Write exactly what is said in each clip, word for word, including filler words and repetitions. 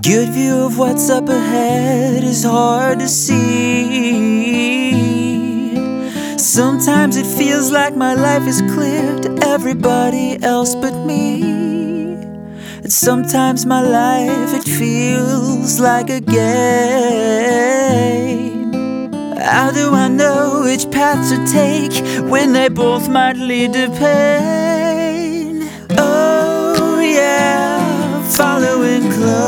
good view of what's up ahead is hard to see. Sometimes it feels like my life is clear to everybody else but me. And sometimes my life, it feels like a game. How do I know which path to take when they both might lead to pain? Oh yeah, following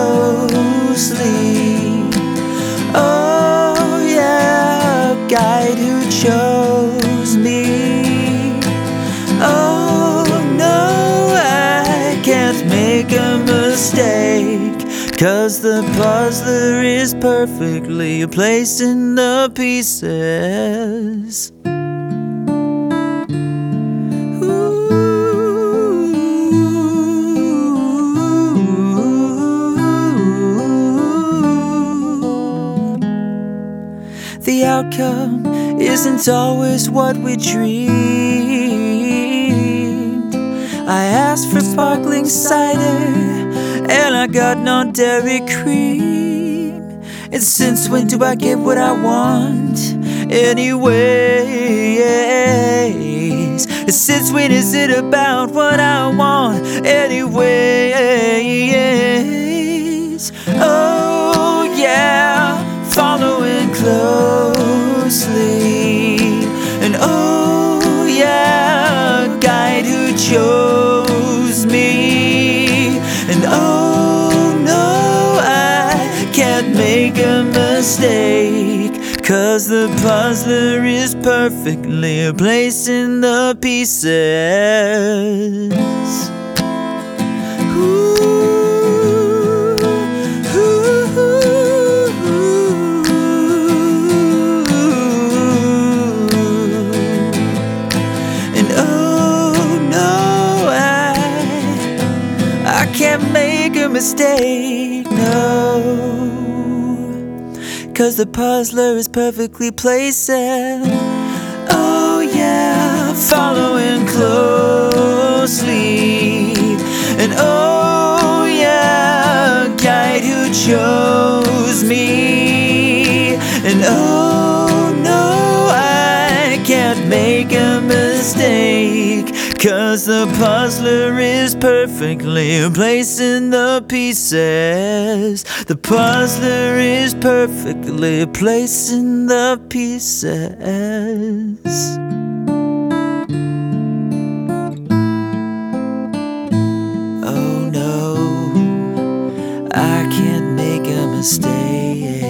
closely. Oh yeah, guide who chose me. Oh no, I can't make a mistake, 'cause the puzzler is perfectly placed in the pieces. The outcome isn't always what we dreamed. I asked for sparkling cider, and I got non-dairy cream. And since when do I get what I want anyways? Since when is it about what I want anyways? Oh yeah, following closely. And oh yeah, guide who chose me. And oh no, I can't make a mistake, 'cause the puzzler is perfectly placed in the pieces. Ooh. I can't make a mistake, no, 'cause the puzzler is perfectly placed. Oh yeah, following closely. And oh yeah, guide who chose me. And oh no, I can't make a mistake, 'cause the puzzler is perfectly placed in the pieces. The puzzler is perfectly placed in the pieces. Oh no, I can't make a mistake.